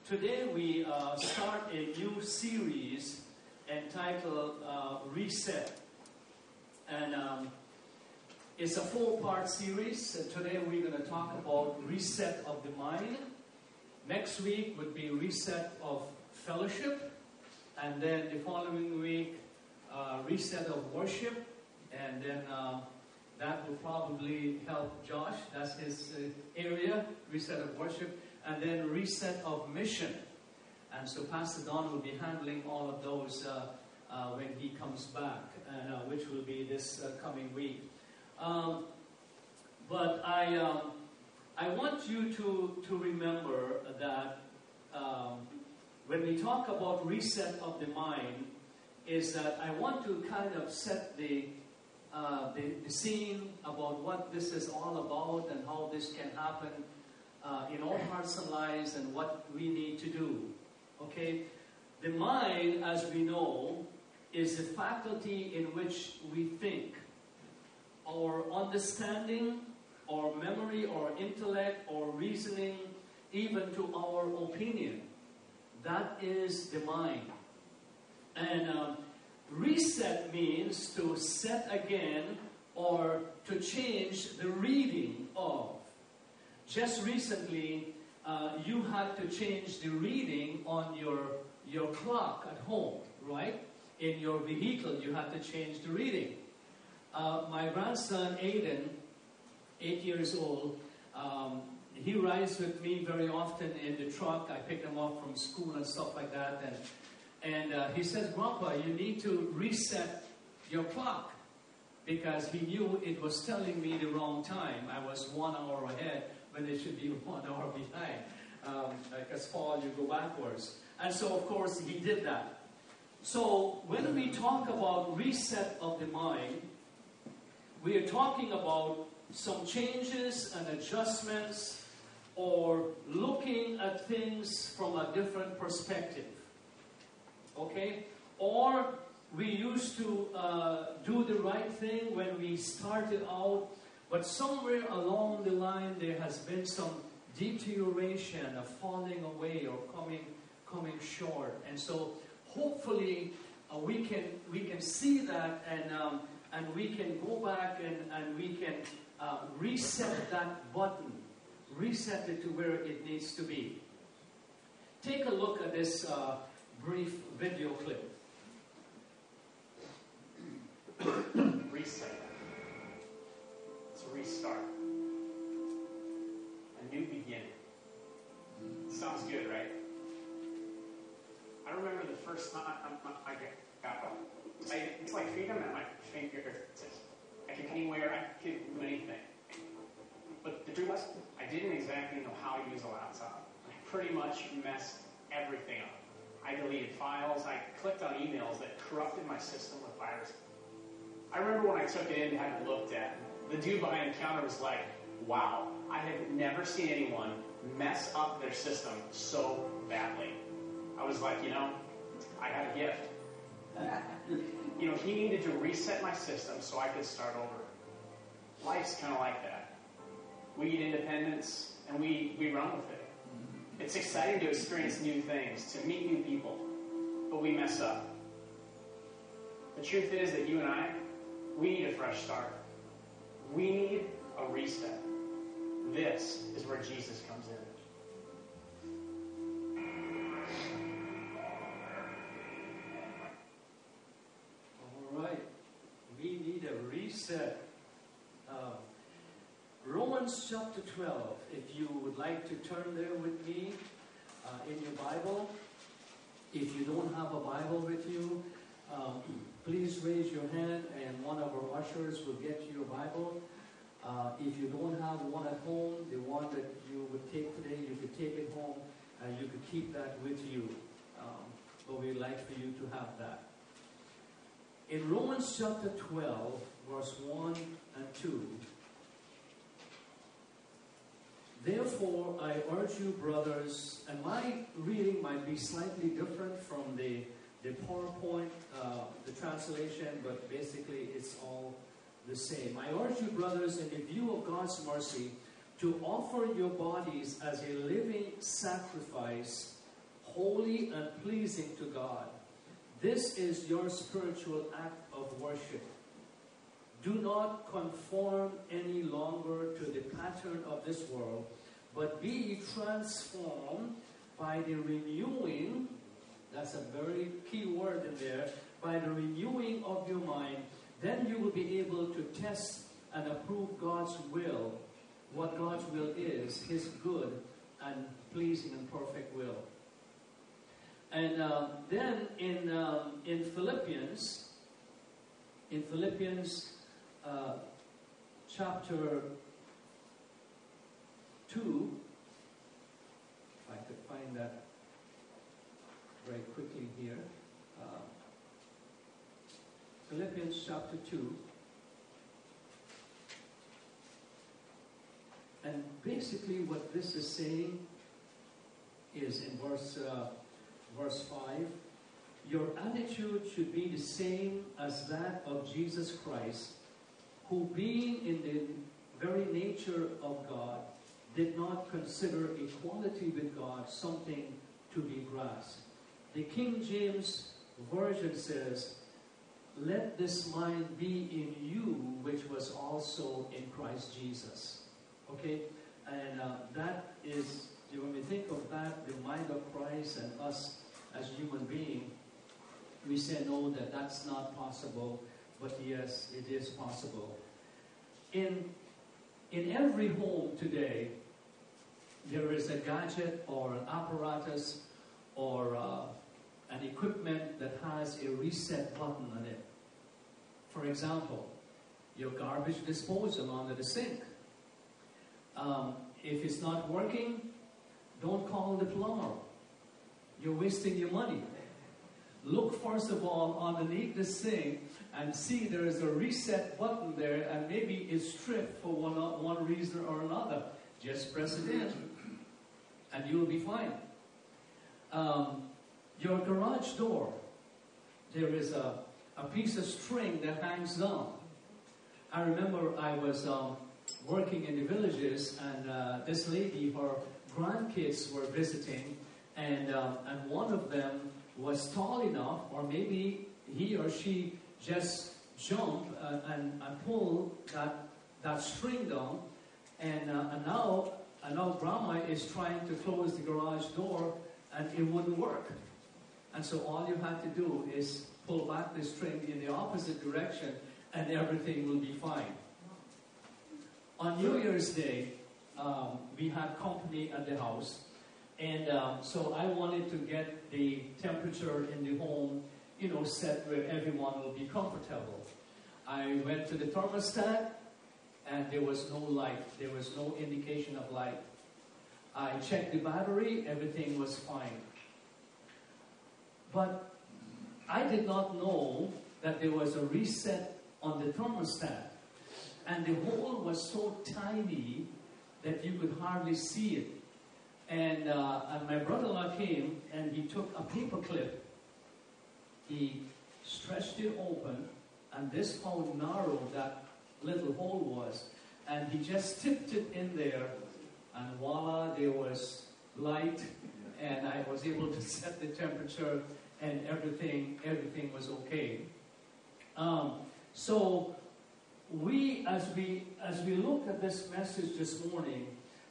Today we start a new series entitled Reset. And it's a 4-part series. Today we're going to talk about reset of the mind. Next week would be reset of fellowship. And then the following week, reset of worship. And then that will probably help Josh. That's his area, reset of worship. And then reset of mission. And so Pastor Don will be handling all of those when he comes back, and, which will be this coming week. But I want you to remember that when we talk about reset of the mind, is that I want to kind of set the scene about what this is all about and how this can happen in our hearts and lives and what we need to do. Okay? The mind, as we know, is the faculty in which we think. Our understanding, our memory, our intellect, our reasoning, even to our opinion. That is the mind. And reset means to set again or to change the reading of. Just recently, you had to change the reading on your clock at home, right? In your vehicle, you had to change the reading. My grandson, Aiden, 8 years old, he rides with me very often in the truck. I pick him up from school and stuff like that. And he says, "Grandpa, you need to reset your clock." Because he knew it was telling me the wrong time. I was 1 hour ahead when it should be 1 hour behind. Like as fall, you go backwards. And so, of course, he did that. So, when we talk about reset of the mind, we are talking about some changes and adjustments or looking at things from a different perspective. Okay? Or we used to do the right thing when we started out, but somewhere along the line there has been some deterioration, a falling away or coming short. And so hopefully we can see that and we can go back and we can reset that button, reset it to where it needs to be. Take a look at this brief video clip. Reset. It's a restart. A new beginning. Sounds good, right? I remember the first time I got up. It's like freedom at my fingertips. I can anywhere, I can do anything. But the truth was, I didn't exactly know how to use a laptop. I pretty much messed everything up. I deleted files. I clicked on emails that corrupted my system with viruses. I remember when I took it in and had it looked at, the dude I encountered was like, "Wow, I have never seen anyone mess up their system so badly." I was like, I had a gift. He needed to reset my system so I could start over. Life's kind of like that. We get independence and we run with it. It's exciting to experience new things, to meet new people, but we mess up. The truth is that you and I, we need a fresh start. We need a reset. This is where Jesus comes in. All right. We need a reset. Romans chapter 12. If you would like to turn there with me in your Bible. If you don't have a Bible with you, please raise your hand and one of our ushers will get you your Bible. If you don't have one at home, the one that you would take today, you could take it home and you could keep that with you. But we'd like for you to have that. In Romans chapter 12, verse 1 and 2, "Therefore I urge you, brothers," and my reading might be slightly different from the PowerPoint, the translation, but basically it's all the same. "I urge you, brothers, in the view of God's mercy, to offer your bodies as a living sacrifice, holy and pleasing to God. This is your spiritual act of worship. Do not conform any longer to the pattern of this world, but be transformed by the renewing, that's a very key word in there, by the renewing of your mind. Then you will be able to test and approve God's will, what God's will is, His good and pleasing and perfect will. And then in Philippians chapter 2, if I could find that very quickly here. Philippians chapter 2. And basically what this is saying is in verse 5, your attitude should be the same as that of Jesus Christ, who being in the very nature of God, did not consider equality with God something to be grasped. The King James Version says, let this mind be in you, which was also in Christ Jesus. Okay? And that is, when we think of that, the mind of Christ and us as human beings, we say no, that's not possible, but yes, it is possible. In every home today, there is a gadget or an apparatus or an equipment that has a reset button on it. For example, your garbage disposal under the sink. If it's not working, don't call the plumber. You're wasting your money. Look first of all underneath the sink and see there is a reset button there, and maybe it's stripped for one reason or another. Just press it in and you'll be fine. Your garage door, there is a piece of string that hangs down. I remember I was working in the villages, and this lady, her grandkids were visiting, and one of them was tall enough, or maybe he or she just jumped and pulled that string down, and now Grandma is trying to close the garage door, and it wouldn't work. And so all you have to do is pull back the string in the opposite direction, and everything will be fine. On New Year's Day, we had company at the house, and so I wanted to get the temperature in the home, set where everyone will be comfortable. I went to the thermostat, and there was no light. There was no indication of light. I checked the battery, everything was fine. But I did not know that there was a reset on the thermostat. And the hole was so tiny that you could hardly see it. And my brother-in-law came, and he took a paper clip. He stretched it open, and this is how narrow that little hole was. And he just tipped it in there, and voila, there was light, and I was able to set the temperature, and everything was okay. So we, as we look at this message this morning,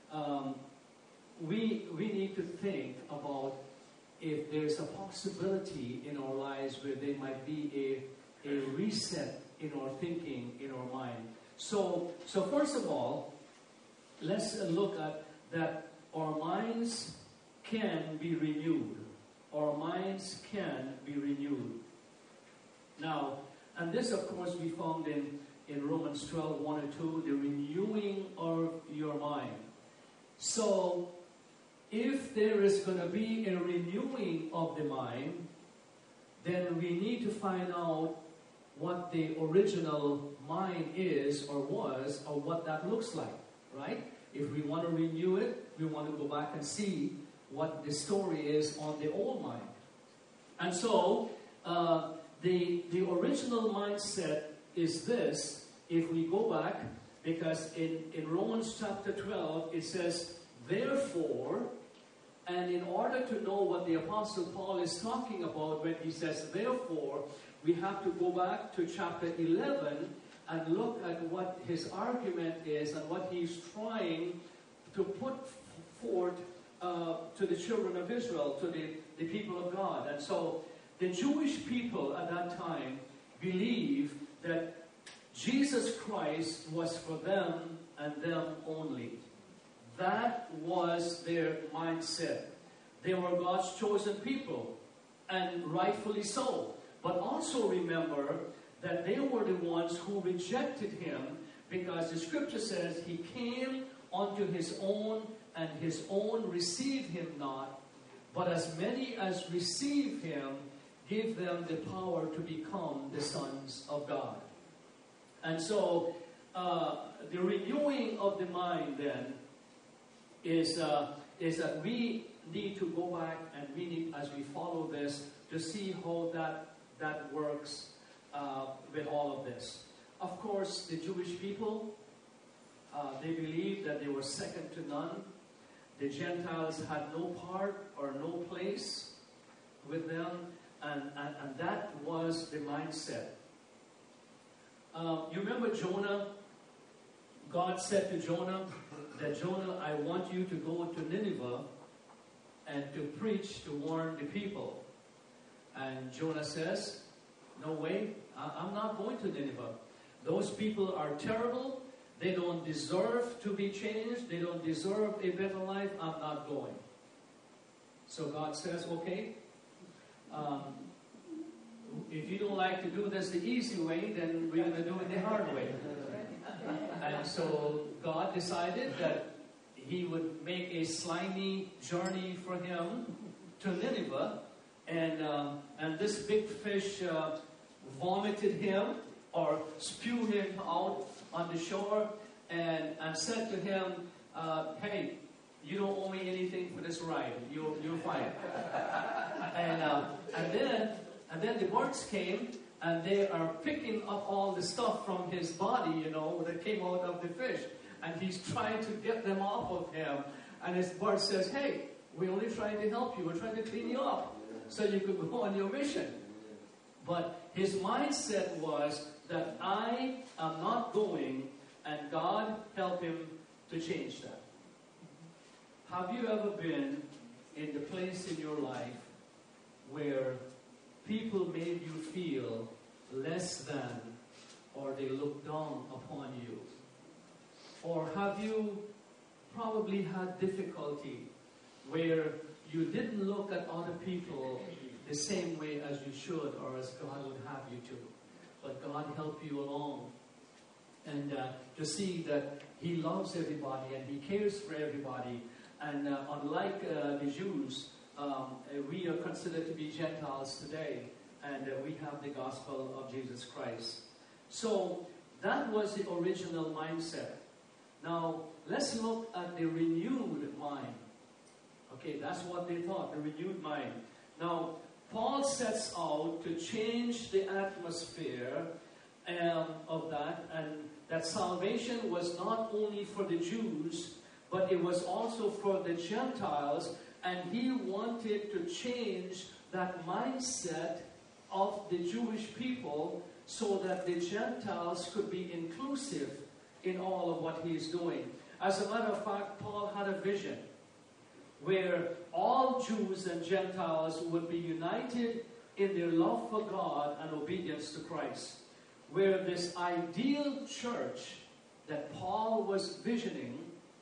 we need to think about if there's a possibility in our lives where there might be a reset in our thinking, in our mind. So first of all, let's look at that our minds can be renewed. Our minds can be renewed. Now, and this of course we found in Romans 12, 1 and 2, the renewing of your mind. So, if there is going to be a renewing of the mind, then we need to find out what the original mind is or was, or what that looks like, right? If we want to renew it, we want to go back and see what the story is on the old mind. And so, the original mindset is this, if we go back, because in Romans chapter 12, it says, therefore, And in order to know what the Apostle Paul is talking about when he says, therefore, we have to go back to chapter 11 and look at what his argument is and what he's trying to put forth to the children of Israel, to the people of God. And so the Jewish people at that time believed that Jesus Christ was for them and them only. That was their mindset. They were God's chosen people, and rightfully so. But also remember that they were the ones who rejected him, because the scripture says he came unto his own, and his own received him not. But as many as received him, give them the power to become the sons of God. And so the renewing of the mind then is that we need to go back, and we need, as we follow this, to see how that works with all of this. Of course, the Jewish people, they believed that they were second to none. The Gentiles had no part or no place with them, and that was the mindset. You remember Jonah? God said to Jonah that, Jonah, I want you to go to Nineveh and to preach, to warn the people. And Jonah says, no way, I'm not going to Nineveh. Those people are terrible. They don't deserve to be changed. They don't deserve a better life. I'm not going. So God says, okay, if you don't like to do this the easy way, then we're going to do it the hard way. And so God decided that he would make a slimy journey for him to Nineveh. And this big fish vomited him or spewed him out on the shore and said to him, hey, you don't owe me anything for this ride. You're fine. And then the birds came, and they are picking up all the stuff from his body, that came out of the fish. And he's trying to get them off of him. And his bird says, hey, we're only trying to help you. We're trying to clean you up so you could go on your mission. But his mindset was that I am not going, and God helped him to change that. Have you ever been in the place in your life where people made you feel less than, or they looked down upon you? Or have you probably had difficulty where you didn't look at other people the same way as you should, or as God would have you to? But God helped you along, and to see that he loves everybody and he cares for everybody. And unlike the Jews, we are considered to be Gentiles today, and we have the gospel of Jesus Christ. So that was the original mindset. Now let's look at the renewed mind. Okay, that's what they thought, the renewed mind. Now Paul sets out to change the atmosphere of that, and that salvation was not only for the Jews, but it was also for the Gentiles, and he wanted to change that mindset of the Jewish people so that the Gentiles could be inclusive in all of what he is doing. As a matter of fact, Paul had a vision where all Jews and Gentiles would be united in their love for God and obedience to Christ. Where this ideal church that Paul was visioning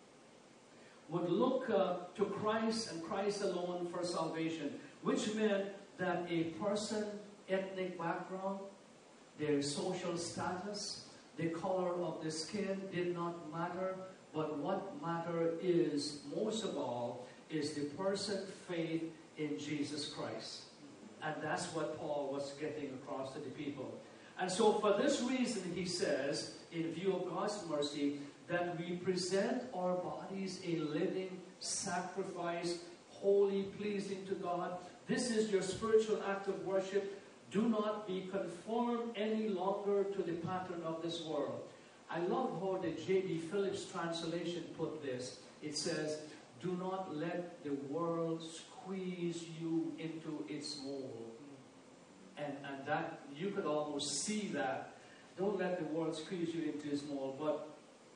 would look to Christ and Christ alone for salvation, which meant that a person, ethnic background, their social status, the color of the skin did not matter, but what mattered is, most of all, is the person's faith in Jesus Christ. And that's what Paul was getting across to the people. And so for this reason, he says, in view of God's mercy, that we present our bodies a living sacrifice, holy, pleasing to God. This is your spiritual act of worship. Do not be conformed any longer to the pattern of this world. I love how the J.B. Phillips translation put this. It says, Do not let the world squeeze you into its mold. And that, you could almost see that. Don't let the world squeeze you into its mold, but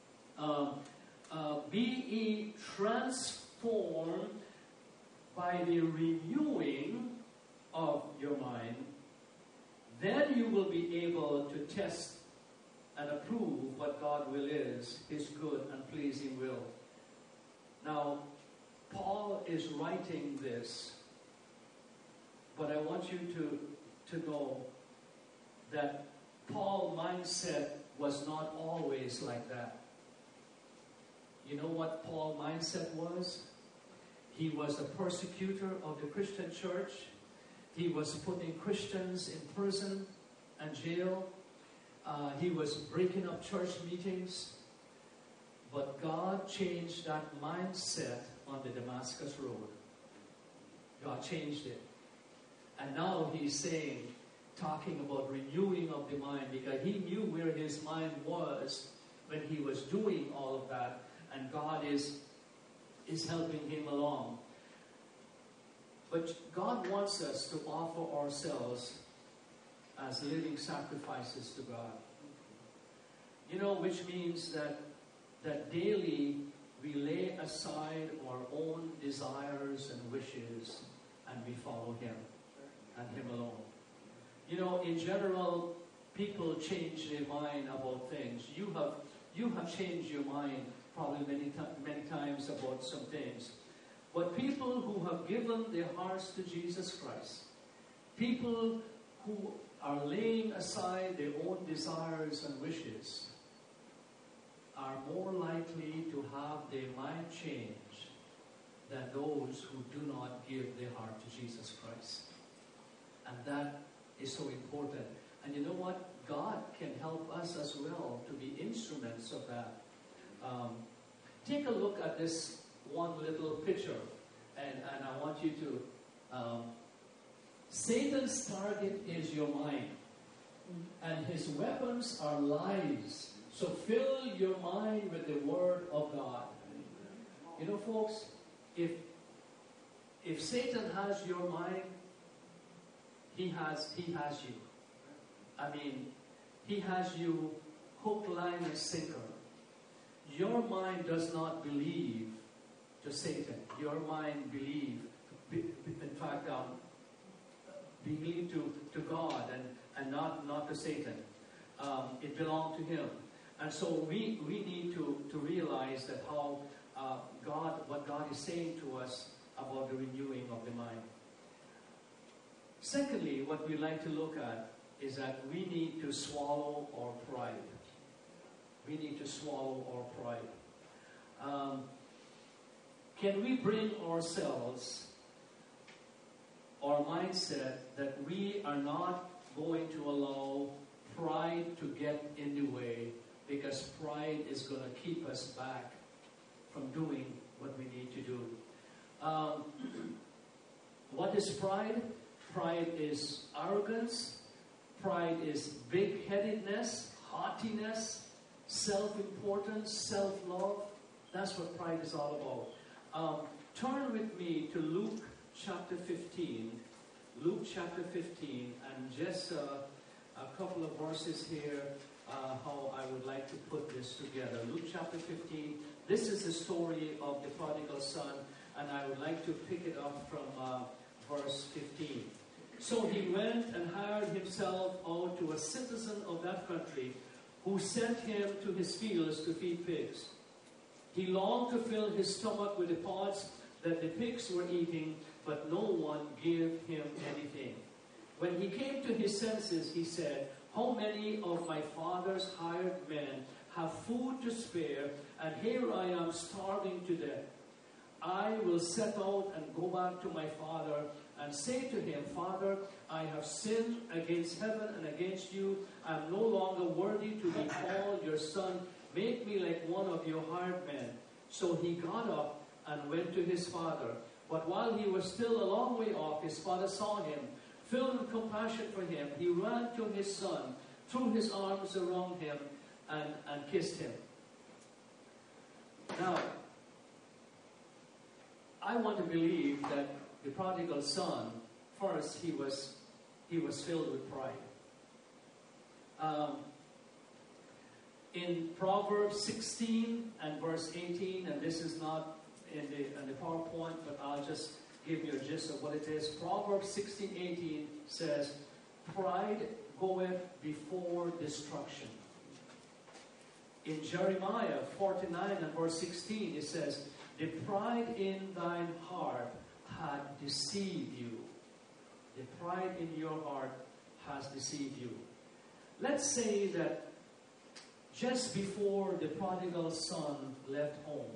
be ye transformed by the renewing of your mind. Then you will be able to test and approve what God's will is, His good and pleasing will. Now, Paul is writing this, but I want you to know that Paul's mindset was not always like that. You know what Paul's mindset was? He was a persecutor of the Christian church. He was putting Christians in prison and jail. He was breaking up church meetings. But God changed that mindset on the Damascus Road. God changed it. And now he's saying, talking about renewing of the mind, because he knew where his mind was when he was doing all of that, and God is helping him along. But God wants us to offer ourselves as living sacrifices to God. You know, which means that daily we lay aside our own desires and wishes and we follow Him and Him alone. You know, in general, people change their mind about things. You have changed your mind probably many times about some things. But people who have given their hearts to Jesus Christ, people who are laying aside their own desires and wishes, are more likely to have their mind changed than those who do not give their heart to Jesus Christ. And that is so important. And you know what? God can help us as well to be instruments of that. Take a look at this one little picture, and I want you to... Satan's target is your mind, and his weapons are lies. So fill your mind with the Word of God. You know, folks, if Satan has your mind, he has you. I mean, he has you hook, line, and sinker. Your mind does not believe to Satan. Your mind believe to God and not to Satan. It belongs to Him. And so we need to realize that how what God is saying to us about the renewing of the mind. Secondly, what we like to look at is that we need to swallow our pride. We need to swallow our pride. Can we bring ourselves, our mindset, that we are not going to allow pride to get in the way, because pride is going to keep us back from doing what we need to do. What is pride? Pride is arrogance. Pride is big-headedness, haughtiness, self-importance, self-love. That's what pride is all about. Turn with me to Luke chapter 15. Luke chapter 15, and just a couple of verses here, how I would like to put this together. Luke chapter 15. This is the story of the prodigal son, and I would like to pick it up from verse 15. So he went and hired himself out to a citizen of that country, who sent him to his fields to feed pigs. He longed to fill his stomach with the pods that the pigs were eating, but no one gave him anything. When he came to his senses, he said, "How many of my father's hired men have food to spare, and here I am starving to death? I will set out and go back to my father and say to him, 'Father, I have sinned against heaven and against you. I am no longer worthy to be called your son. Make me like one of your hired men.' So he got up and went to his father. But while he was still a long way off, his father saw him. Filled with compassion for him, he ran to his son, threw his arms around him, and kissed him." Now, I want to believe that the prodigal son, first he was filled with pride. In Proverbs 16 and verse 18, and this is not in the PowerPoint, but I'll just give you a gist of what it is. Proverbs 16:18 says, "Pride goeth before destruction." In Jeremiah 49 and verse 16, it says, "The pride in thine heart had deceived you." The pride in your heart has deceived you. Let's say that just before the prodigal son left home,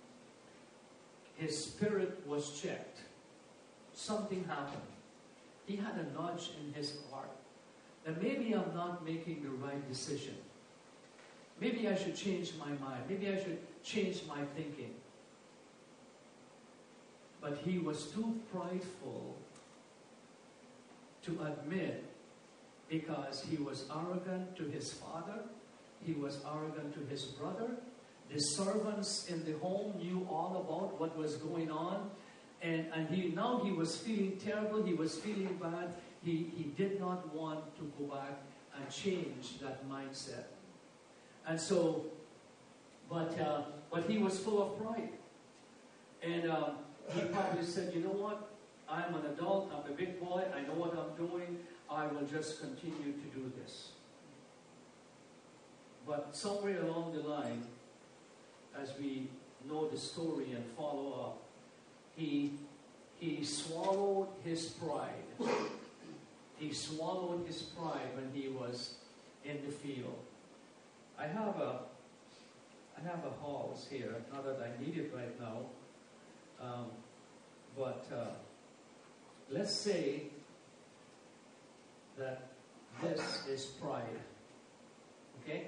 his spirit was checked. Something happened. He had a nudge in his heart that maybe I'm not making the right decision. Maybe I should change my mind. Maybe I should change my thinking. But he was too prideful to admit, because he was arrogant to his father, he was arrogant to his brother. The servants in the home knew all about what was going on, and he was feeling terrible, he was feeling bad. He did not want to go back and change that mindset. And so, but he was full of pride. And he probably said, "You know what? I'm an adult, I'm a big boy, I know what I'm doing, I will just continue to do this." But somewhere along the line, as we know the story and follow up, he swallowed his pride. He swallowed his pride when he was in the field. I have a halls here, not that I need it right now, but let's say that this is pride. Okay?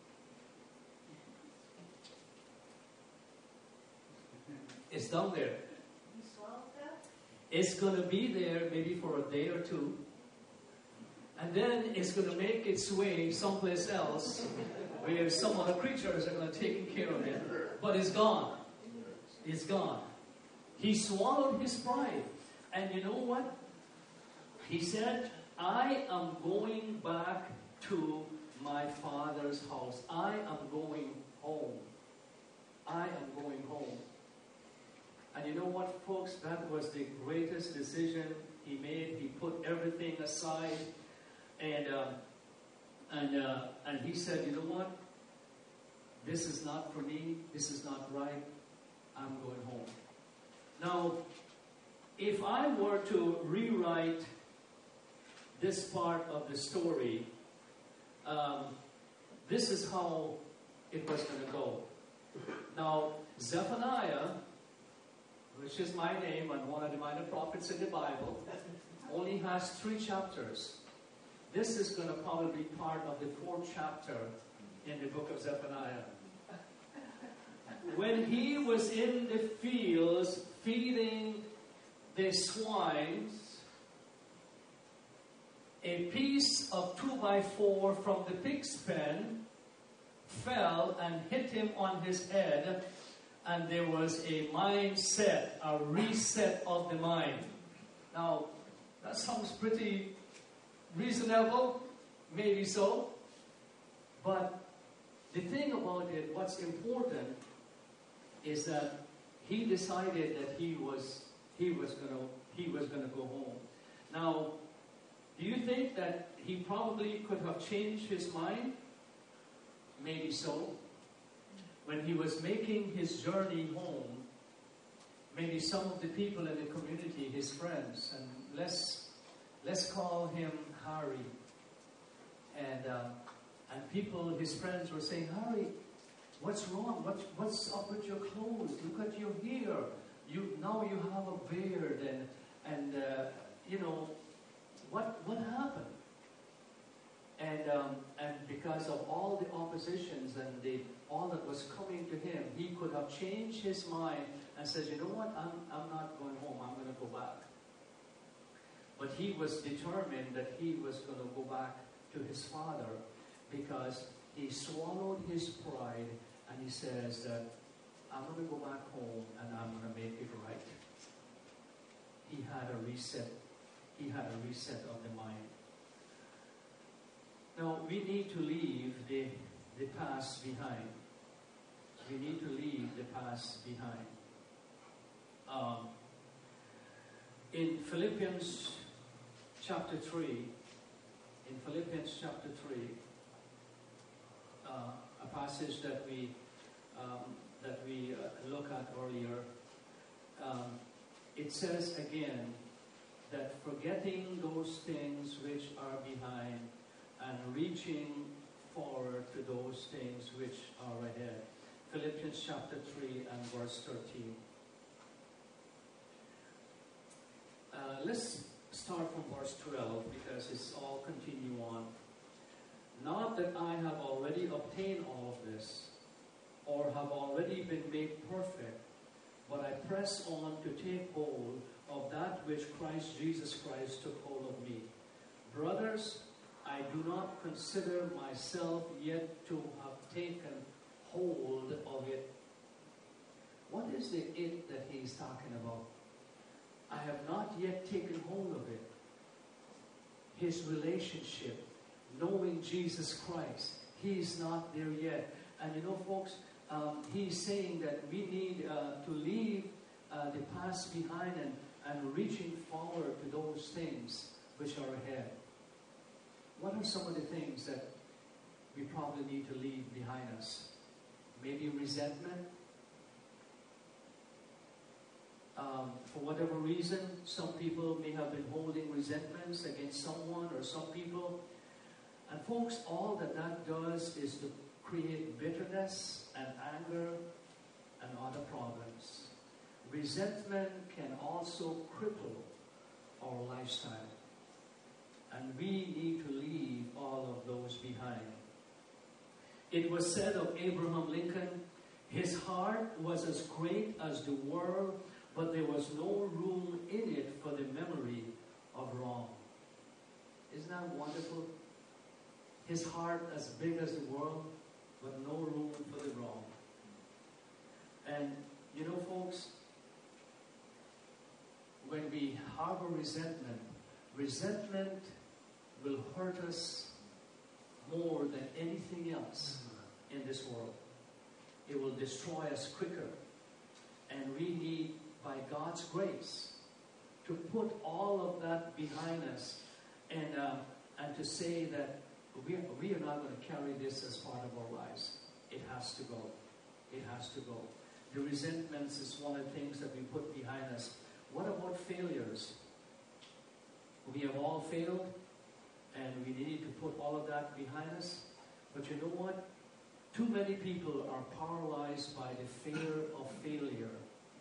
It's down there. You swallowed that? It's going to be there maybe for a day or two. And then it's going to make its way someplace else where some other creatures are going to take care of it. But it's gone. It's gone. He swallowed his pride. And you know what? He said, "I am going back to my father's house. I am going home. I am going home." And you know what, folks? That was the greatest decision he made. He put everything aside. And he said, "You know what? This is not for me. This is not right. I'm going home." Now, if I were to rewrite this part of the story, this is how it was going to go. Now, Zephaniah, which is my name and one of the minor prophets in the Bible, only has 3 chapters. This is going to probably be part of the 4th chapter in the book of Zephaniah. When he was in the fields feeding the swines, a piece of 2x4 from the pig's pen fell and hit him on his head, and there was a mindset, a reset of the mind. Now, that sounds pretty reasonable, maybe so, but the thing about it, what's important, is that he decided that he was going to go home. Now, do you think that he probably could have changed his mind? Maybe so. When he was making his journey home, maybe some of the people in the community, his friends, and let's call him Harry, and people, his friends, were saying, "Harry, what's wrong? What's up with your clothes? Look at your hair. Now you have a beard, and you know what happened?" And because of all the oppositions and all that was coming to him, he could have changed his mind and said, "You know what? I'm not going home. I'm going to go back." But he was determined that he was going to go back to his father, because he swallowed his pride, and he says that, "I'm going to go back home and I'm going to make it right." he had a reset. He had a reset of the mind. Now, we need to leave the past behind. We need to leave the past behind. In Philippians chapter 3, a passage that we look at earlier, it says again that forgetting those things which are behind and reaching forward to those things which are ahead. Philippians chapter 3 and verse 13. Let's start from verse 12 because it's all continue on. Not that I have already obtained all of this or have already been made perfect, but I press on to take hold of that which Christ Jesus took hold of me. Brothers, I do not consider myself yet to have taken hold of it. What is the it that he is talking about? I have not yet taken hold of it. His relationship, knowing Jesus Christ, he is not there yet. And you know, folks, he's saying that we need to leave the past behind and reaching forward to those things which are ahead. What are some of the things that we probably need to leave behind us? Maybe resentment. For whatever reason, some people may have been holding resentments against someone or some people. And folks, all that does is to create bitterness and anger and other problems. Resentment can also cripple our lifestyle. And we need to leave all of those behind. It was said of Abraham Lincoln, his heart was as great as the world, but there was no room in it for the memory of wrong. Isn't that wonderful? His heart as big as the world, but no room for the wrong. And you know, folks, when we harbor resentment will hurt us more than anything else in this world. It will destroy us quicker. And we need, by God's grace, to put all of that behind us and to say that we are not going to carry this as part of our lives. It has to go. It has to go. The resentments is one of the things that we put behind us. What about failures? We have all failed, and we need to put all of that behind us. But you know what? Too many people are paralyzed by the fear of failure.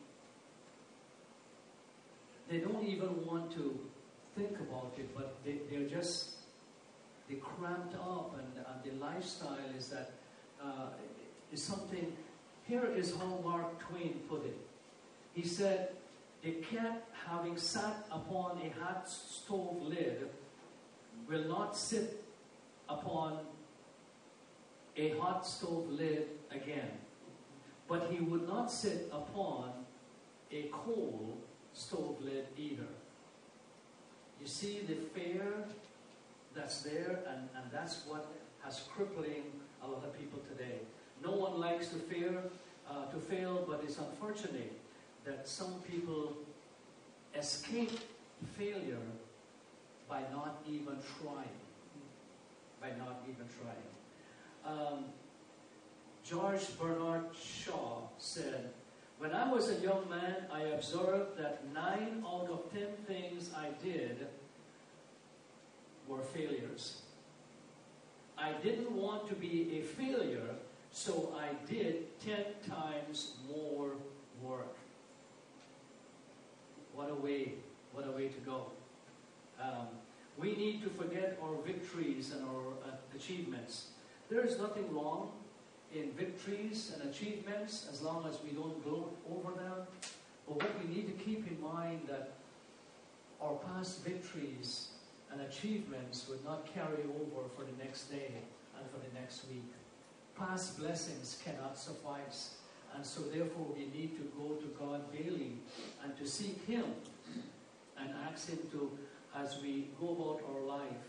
They don't even want to think about it, but they're cramped up, and the lifestyle is that is something. Here is how Mark Twain put it. He said, "A cat having sat upon a hot stove lid will not sit upon a hot stove lid again. But he would not sit upon a coal stove lid either." You see the fear that's there, and that's what has crippling a lot of people today. No one likes to fail, but it's unfortunate that some people escape failure by not even trying. George Bernard Shaw said, "When I was a young man, I observed that 9 out of 10 things I did were failures. I didn't want to be a failure, so I did 10 times more work." What a way to go. We need to forget our victories and our achievements. There is nothing wrong in victories and achievements as long as we don't gloat over them. But what we need to keep in mind that our past victories and achievements would not carry over for the next day and for the next week. Past blessings cannot suffice. And so therefore we need to go to God daily and to seek Him and ask Him to, as we go about our life,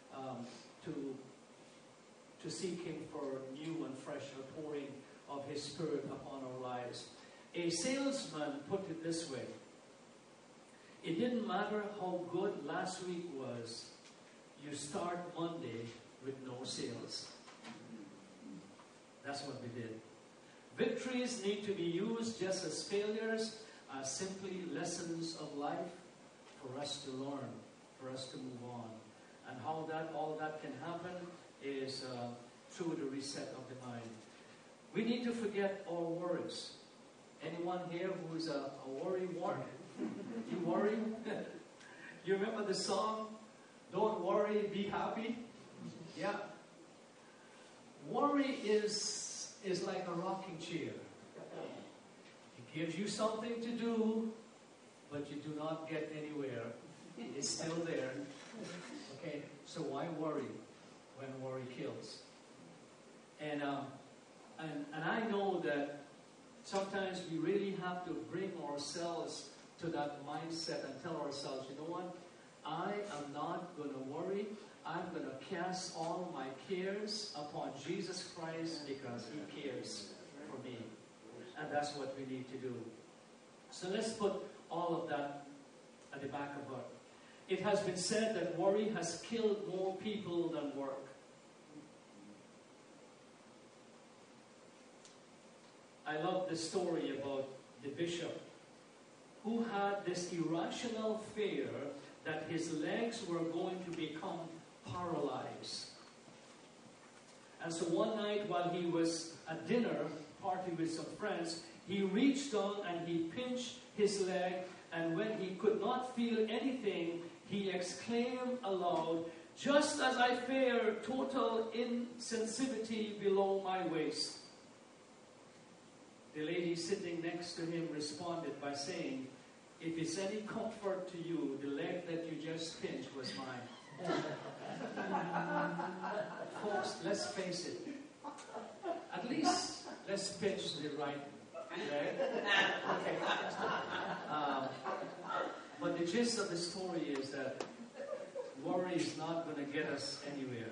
to seek Him for new and fresh outpouring of His Spirit upon our lives. A salesman put it this way: it didn't matter how good last week was, you start Monday with no sales. That's what we did. Victories need to be used just as failures are simply lessons of life for us to learn, for us to move on. And how all that can happen is through the reset of the mind. We need to forget our worries. Anyone here who's a worrywart? You worry? You remember the song, "Don't worry, be happy"? Yeah. Worry is like a rocking chair. It gives you something to do, but you do not get anywhere. It's still there. Okay, so why worry when worry kills? And I know that sometimes we really have to bring ourselves to that mindset and tell ourselves, you know what? I am not going to worry. I'm going to cast all my cares upon Jesus Christ because He cares for me. And that's what we need to do. So let's put all of that at the back of our. It has been said that worry has killed more people than work. I love the story about the bishop who had this irrational fear that his legs were going to become paralyzed. And so one night while he was at dinner, party with some friends, he reached down and he pinched his leg, and when he could not feel anything, he exclaimed aloud, "Just as I fear total insensitivity below my waist." The lady sitting next to him responded by saying, "If it's any comfort to you, the leg that you just pinched was mine." Folks, let's face it. At least let's pinch the right leg. Okay. But the gist of the story is that worry is not going to get us anywhere.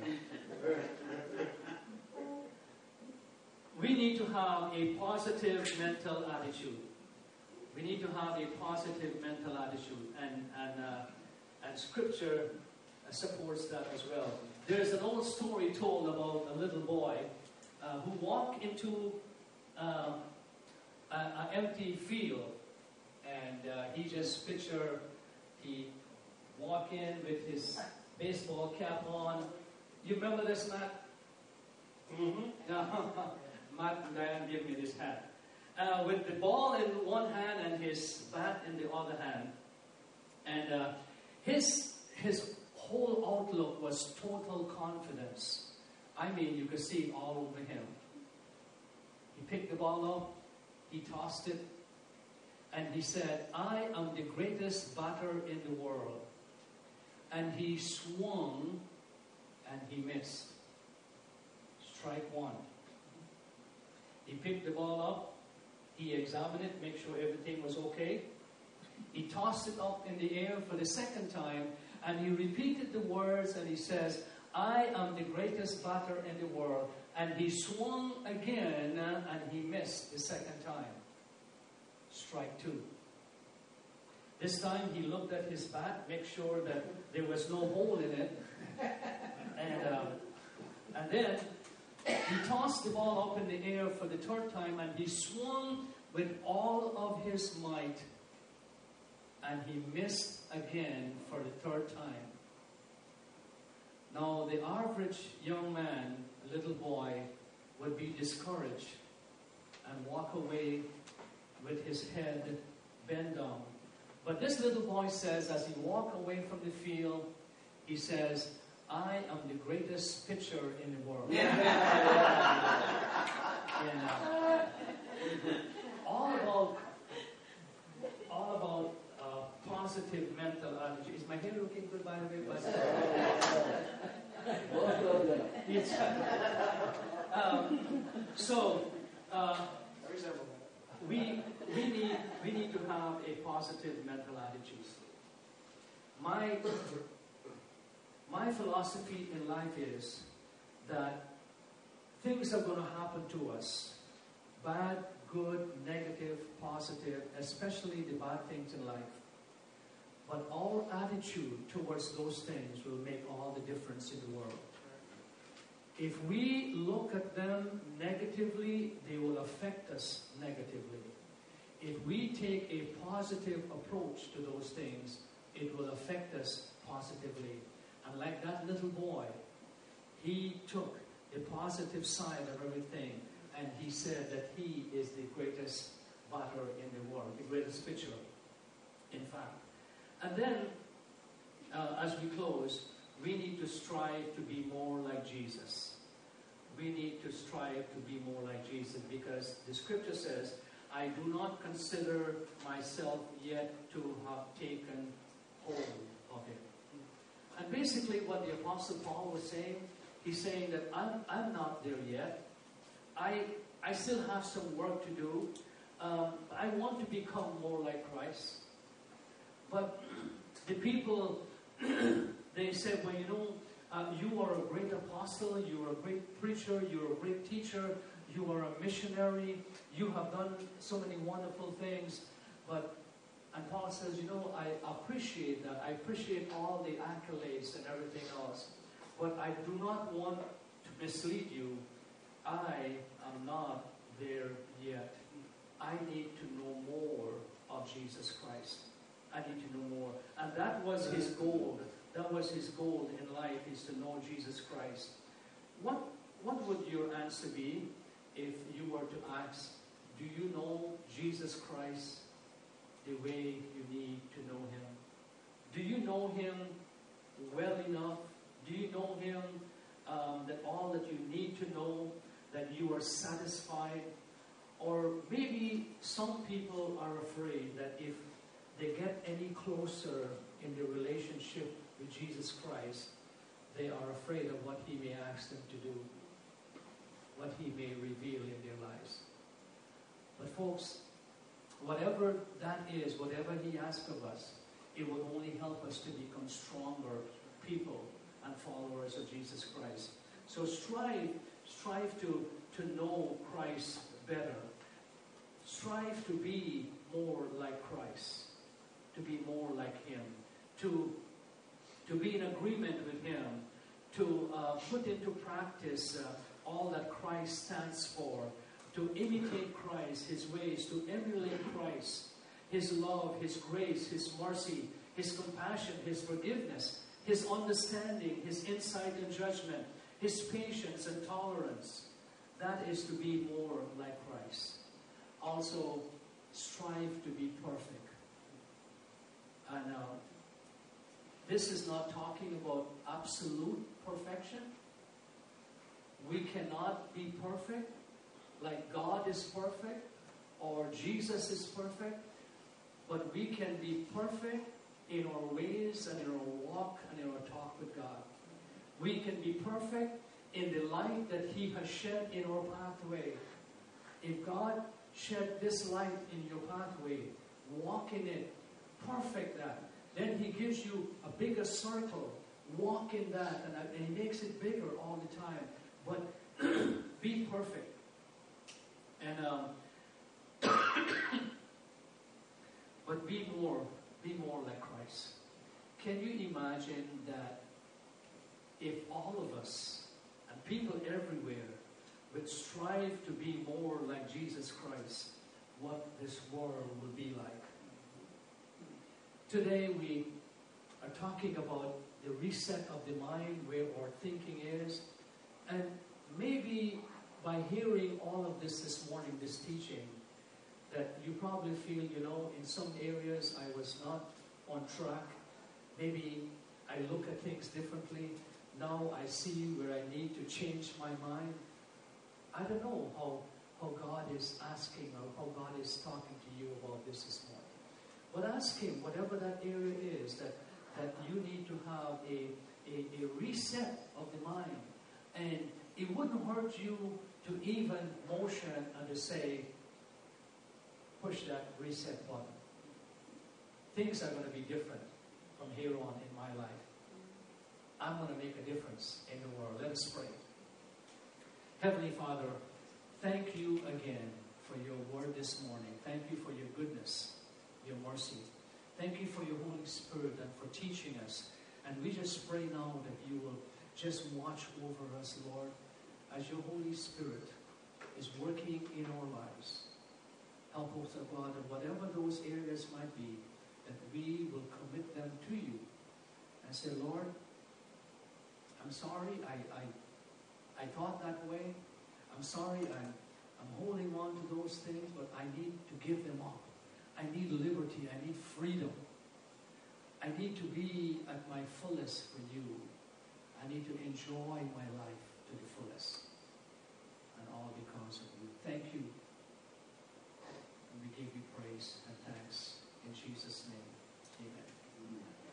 We need to have a positive mental attitude. We need to have a positive mental attitude, and Scripture supports that as well. There's an old story told about a little boy who walked into an empty field, and he just pictured he walk in with his baseball cap on. You remember this, Matt? Mm-hmm. Matt and Diane gave me this hat. With the ball in one hand and his bat in the other hand. And his whole outlook was total confidence. I mean, you could see it all over him. He picked the ball up, he tossed it, and he said, "I am the greatest batter in the world." And he swung, and he missed. Strike one. He picked the ball up, he examined it, make sure everything was okay. He tossed it up in the air for the second time, and he repeated the words, and he says, "I am the greatest batter in the world." And he swung again, and he missed the second time. Strike two. This time he looked at his bat, make sure that there was no hole in it. And then he tossed the ball up in the air for the third time, and he swung with all of his might, and he missed again for the third time. Now, the average young man, a little boy, would be discouraged and walk away with his head bent down. But this little boy says, as he walked away from the field, he says, "I am the greatest pitcher in the world." And all about positive mental attitude. Is my hair looking good, by the way? We need to have a positive mental attitude. my philosophy in life is that things are going to happen to us. Bad, good, negative, positive, especially the bad things in life. But our attitude towards those things will make all the difference in the world. If we look at them negatively, they will affect us negatively. If we take a positive approach to those things, it will affect us positively. And like that little boy, he took the positive side of everything, and he said that he is the greatest batter in the world, the greatest pitcher, in fact. And then, as we close, we need to strive to be more like Jesus. We need to strive to be more like Jesus, because the scripture says, I do not consider myself yet to have taken hold of it. And basically what the Apostle Paul was saying, he's saying that I'm not there yet. I still have some work to do. I want to become more like Christ. But the people, they said, well, you are a great apostle, you are a great preacher, you're a great teacher, you are a missionary, you have done so many wonderful things. And Paul says, I appreciate that. I appreciate all the accolades and everything else. But I do not want to mislead you. I am not there yet. I need to know more of Jesus Christ. I need to know more. And that was his goal. That was his goal in life, is to know Jesus Christ. What would your answer be if you were to ask, do you know Jesus Christ the way you need to know him? Do you know him well enough? Do you know him that all that you need to know, that you are satisfied? Or maybe some people are afraid that if they get any closer in their relationship with Jesus Christ, they are afraid of what he may ask them to do, what he may reveal in their lives. But folks, whatever that is, whatever he asks of us, it will only help us to become stronger people and followers of Jesus Christ. So strive to know Christ better. Strive to be more like Christ, to be more like him, to be in agreement with him, to put into practice all that Christ stands for, to imitate Christ, his ways, to emulate Christ, his love, his grace, his mercy, his compassion, his forgiveness, his understanding, his insight and judgment, his patience and tolerance. That is to be more like Christ. Also, strive to be perfect. And this is not talking about absolute perfection. We cannot be perfect like God is perfect or Jesus is perfect, but we can be perfect in our ways and in our walk and in our talk with God. We can be perfect in the light that he has shed in our pathway. If God shed this light in your pathway, walk in it, perfect that. Then he gives you a bigger circle. Walk in that, and he makes it bigger all the time. But be perfect. And but be more like Christ. Can you imagine that if all of us and people everywhere would strive to be more like Jesus Christ, what this world will be like? Today we are talking about the reset of the mind, where our thinking is. And maybe by hearing all of this morning, this teaching, that you probably feel, in some areas I was not on track. Maybe I look at things differently. Now I see where I need to change my mind. I don't know how God is asking or how God is talking to you about this morning. But ask him, whatever that area is, that you need to have a reset of the mind. And it wouldn't hurt you to even motion and to say, push that reset button. Things are going to be different. from here on in my life. I'm going to make a difference in the world. Let us pray. Heavenly Father, thank you again for your word this morning. Thank you for your goodness, your mercy. Thank you for your Holy Spirit and for teaching us. And we just pray now that you will just watch over us, Lord, as your Holy Spirit is working in our lives. Help us, O God, that whatever those areas might be, that we will commit them to you and say, Lord, I'm sorry I thought that way. I'm sorry I'm holding on to those things, but I need to give them up. I need liberty. I need freedom. I need to be at my fullest for you. I need to enjoy my life to the fullest. And all because of you. Thank you. And we give you praise and thanks in Jesus' name. Amen.